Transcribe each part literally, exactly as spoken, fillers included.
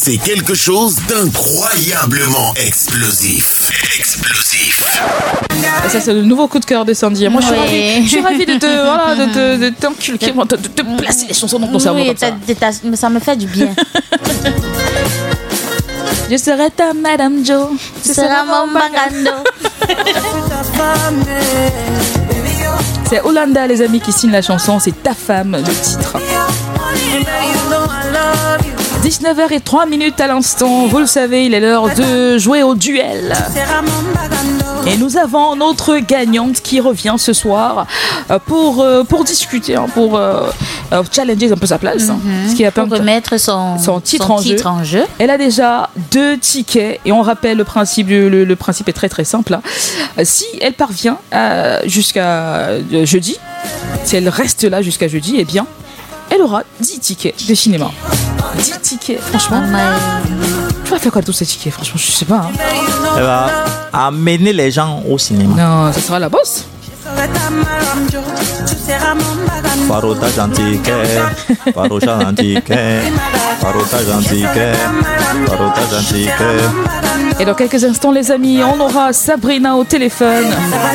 C'est quelque chose d'incroyablement explosif. Explosif. Et ça, c'est le nouveau coup de cœur de Sandy. Moi, je suis Oui. ravie, je suis ravie de te, voilà, de te, de t'inculquer, de, de te placer les chansons dans ton cerveau Oui, comme ça. t'as- t'as- mais ça me fait du bien. Je serai ta Madame Joe. Ce sera mon bagando. C'est Hollanda, les amis, qui signe la chanson. C'est Ta Femme, le titre. dix-neuf heures zéro trois minutes à l'instant. Vous le savez, il est l'heure de jouer au duel. Et nous avons notre gagnante qui revient ce soir euh, pour, euh, pour discuter, hein, pour euh, euh, challenger un peu sa place. hein, ce qui a Pour plein de- remettre son, son titre son en jeu. titre en jeu. Elle a déjà deux tickets et on rappelle le principe, du- le, le principe est très très simple. hein. Euh, Si elle parvient euh, jusqu'à euh, jeudi, si elle reste là jusqu'à jeudi, eh bien, elle aura dix tickets de cinéma. dix tickets, franchement. Tu vas faire quoi de tous ces tickets, franchement, je sais pas. hein. Elle va amener les gens au cinéma. Non, ça sera la bosse. Parotage antique, parotage antique, parotage antique, parotage antique. Et dans quelques instants, les amis, on aura Sabrina au téléphone.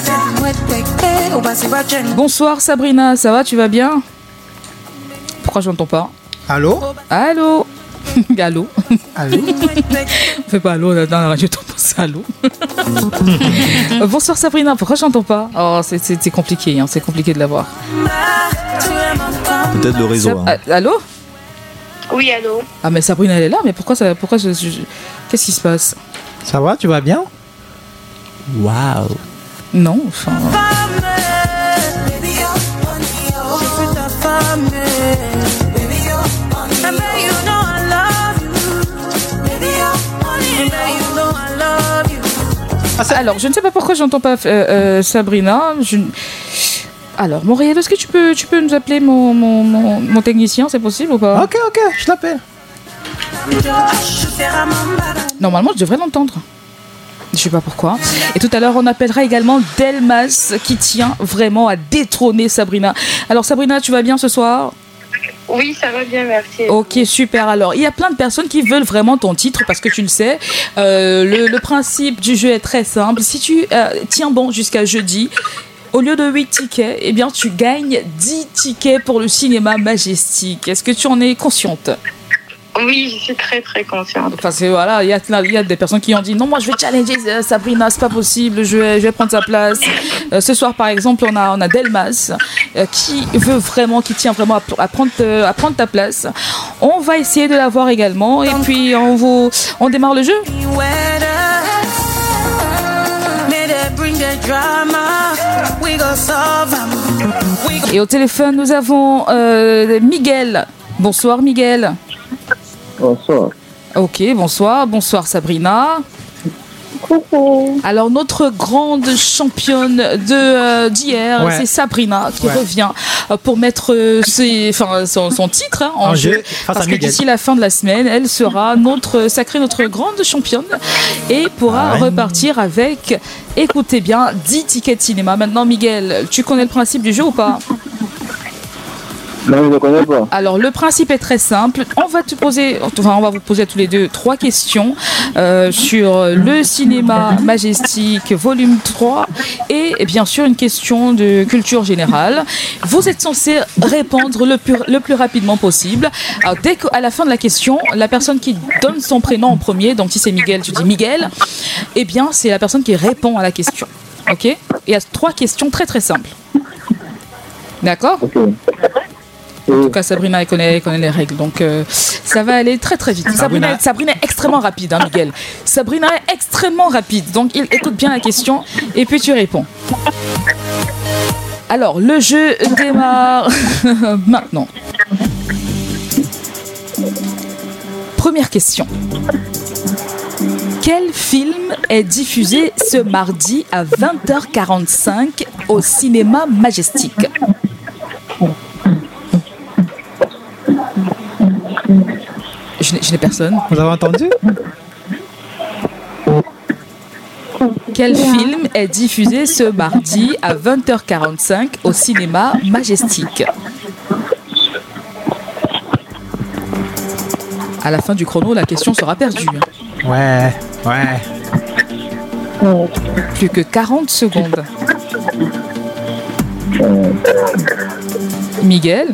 Bonsoir Sabrina, ça va, tu vas bien? Pourquoi je n'entends pas? Allô? Allô? Allô? Allô? On fait pas allô dans la radio, t'en penses allô? Euh, Bonsoir Sabrina, pourquoi je n'entends pas? Oh, c'est- c'est c'est compliqué, hein, c'est compliqué de l'avoir. Peut-être le réseau. Sab- hein. ah, allô? Oui, allô. Ah mais Sabrina elle est là, mais pourquoi ça, pourquoi je, je- je- qu'est-ce qui se passe? Ça va, tu vas bien? Waouh. Non, enfin. Alors, je ne sais pas pourquoi j'entends pas euh, euh, Sabrina. Je... Alors, Montréal, est-ce que tu peux, tu peux nous appeler mon, mon, mon, mon technicien, c'est possible ou pas? Ok, ok, je t'appelle. Normalement, je devrais l'entendre. Je sais pas pourquoi. Et tout à l'heure, on appellera également Delmas qui tient vraiment à détrôner Sabrina. Alors, Sabrina, tu vas bien ce soir? Oui, ça va bien, merci. Ok, super. Alors, il y a plein de personnes qui veulent vraiment ton titre parce que tu le sais. euh, le, le principe du jeu est très simple. Si tu euh, tiens bon jusqu'à jeudi, au lieu de huit tickets, eh bien, tu gagnes dix tickets pour le cinéma Majestic. Est-ce que tu en es consciente? Oui, je suis très très consciente. Parce que voilà, il y a, il y a des personnes qui ont dit non, moi je vais challenger euh, Sabrina, c'est pas possible, je vais, je vais prendre sa place. Euh, ce soir, par exemple, on a, on a Delmas euh, qui veut vraiment, qui tient vraiment à, à, prendre, euh, à prendre ta place. On va essayer de la voir également et puis on, vous, on démarre le jeu. Et au téléphone, nous avons euh, Miguel. Bonsoir Miguel. Bonsoir. Ok, bonsoir. Bonsoir Sabrina. Coucou. Alors notre grande championne de euh, d'hier, Ouais. c'est Sabrina qui Ouais. revient euh, pour mettre euh, ses, enfin, son, son titre hein, en, En jeu. jeu face Parce à que Miguel. d'ici la fin de la semaine, elle sera notre sacrée notre grande championne et pourra Ah ouais. repartir avec, écoutez bien, dix tickets de cinéma. Maintenant Miguel, tu connais le principe du jeu ou pas? Non, je ne connais pas. Alors le principe est très simple. On va te poser, enfin on va vous poser à tous les deux trois questions euh, sur le cinéma Majestic volume trois et, et bien sûr une question de culture générale. Vous êtes censé répondre le plus, le plus rapidement possible. Alors dès qu'à la fin de la question, la personne qui donne son prénom en premier, donc si c'est Miguel, tu dis Miguel, eh bien c'est la personne qui répond à la question. Ok? Il y a trois questions très très simples. D'accord? Ok. En tout cas, Sabrina elle connaît, elle connaît les règles, donc euh, ça va aller très très vite. Sabrina, Sabrina. Sabrina est extrêmement rapide, hein, Miguel. Sabrina est extrêmement rapide, donc il écoute bien la question et puis tu réponds. Alors, le jeu démarre maintenant. Première question. Quel film est diffusé ce mardi à vingt heures quarante-cinq au cinéma Majestic? Je n'ai, je n'ai personne. Vous avez entendu? Quel film est diffusé ce mardi à vingt heures quarante-cinq au cinéma Majestic? À la fin du chrono, la question sera perdue. Ouais, ouais. Plus que quarante secondes. Miguel?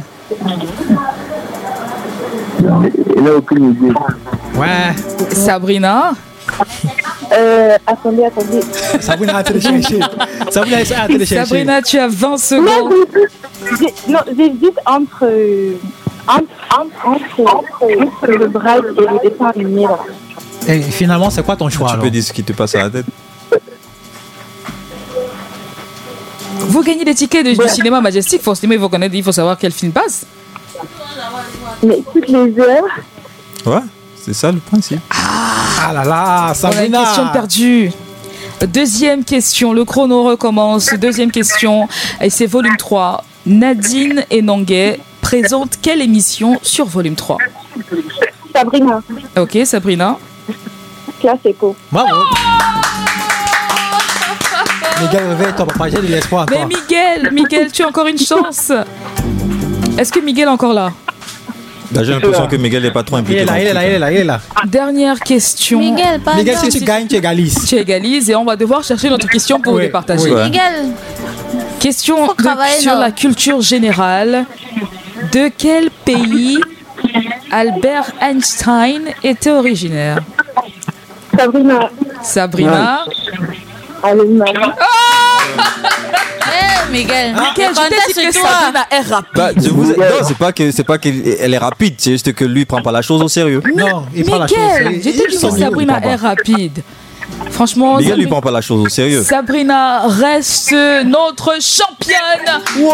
Il n'a aucune idée. Ouais. Sabrina? Euh, attendez, attendez. Sabrina a été le chercher. Sabrina a été le chercher. Sabrina, tu as vingt Non, secondes. j'ai- non, j'hésite entre, euh, entre, entre, entre, entre le braille et le dessin animé. Là. Et finalement, c'est quoi ton choix Tu alors? peux dire ce qui te passe à la tête. Vous gagnez des tickets de- du cinéma Majestic. Forcément, il faut connaître, il faut savoir quel film passe. Mais toutes les heures. Ouais, c'est ça le principe. Ah là là, On a une Sabrina. question perdue. Deuxième question, le chrono recommence. Deuxième question, et c'est volume trois. Nadine et Nonguet présentent quelle émission sur volume trois? Sabrina, Ok, Sabrina. classe éco. Bravo. Miguel, réveille-toi, papa, j'ai de l'espoir. Mais toi. Miguel, Miguel, tu as encore une chance. Est-ce que Miguel est encore là? Là, j'ai l'impression que Miguel n'est pas trop Il impliqué. est dans là, le il est là, truc, il est là, il est là. Dernière question. Miguel, pardon. Miguel, si tu gagnes, tu égalises. Tu égalises et on va devoir chercher notre question pour Oui, les partager. oui. Ouais. Miguel, Question Faut de- travailler, sur non. la culture générale. De quel pays Albert Einstein était originaire? Sabrina, Sabrina. Allemagne. eh Miguel, Miguel, je je t'ai comptais dit sur que toi. Sabrina est rapide. Bah, je vous... Non, c'est pas que c'est pas qu'elle est rapide, c'est juste que lui il prend pas la chose au sérieux. Non, il prend la chose. Miguel, Il- j'ai dit il que s'en fout, il Sabrina prend est pas. rapide. Franchement, Miguel lui Sabri- prend pas la chose au sérieux. Sabrina reste notre championne. Oui,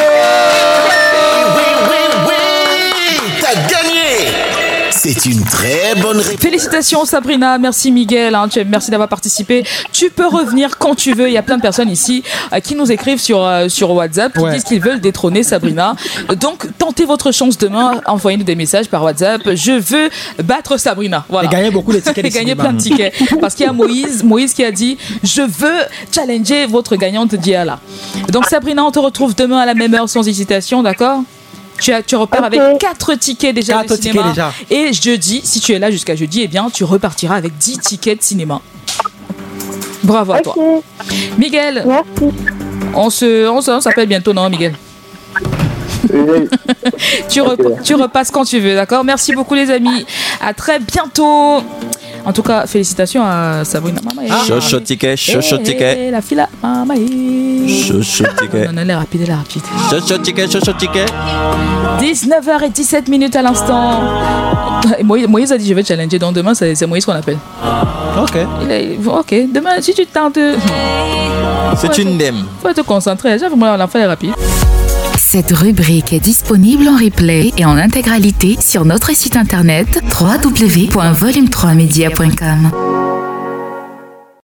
t'as gagné. C'est une très bonne réponse. Félicitations Sabrina, merci Miguel, hein, tu- merci d'avoir participé. Tu peux revenir quand tu veux, il y a plein de personnes ici euh, qui nous écrivent sur, euh, sur WhatsApp, qui Ouais. disent qu'ils veulent détrôner Sabrina. Donc tentez votre chance demain, envoyez-nous des messages par WhatsApp, je veux battre Sabrina. Voilà. Et gagner beaucoup de tickets de Et gagner cinéma. plein de tickets. Parce qu'il y a Moïse, Moïse qui a dit je veux challenger votre gagnante d'hier là. Donc Sabrina, on te retrouve demain à la même heure sans hésitation, d'accord? Tu, as, tu repères Ok. avec quatre tickets déjà Quatre de tickets cinéma. déjà. Et jeudi, si tu es là jusqu'à jeudi, eh bien, tu repartiras avec dix tickets de cinéma. Bravo à toi. Ok, Miguel, merci. on se, on se- on s'appelle bientôt, non, Miguel? Oui, Tu, rep- tu repasses quand tu veux, d'accord? Merci beaucoup, les amis. À très bientôt. En tout cas, félicitations à Sabrina. Maman, eh, Chaud, chaud ticket, chaud, chaud eh, ticket. eh, La fille là. Maman, eh. Chaud, chaud ticket. Non, non, elle est rapide, elle est rapide. Chaud, chaud ticket, chaud, chaud ticket. dix-neuf heures dix-sept minutes à l'instant. Moïse, Moïse a dit je vais challenger, donc demain c'est c'est Moïse qu'on appelle. Ok. Il est- ok, demain si tu tentes, C'est une dème. faut te concentrer. J'ai vraiment l'enfant est rapide. Cette rubrique est disponible en replay et en intégralité sur notre site internet w w w point volume trois media point com.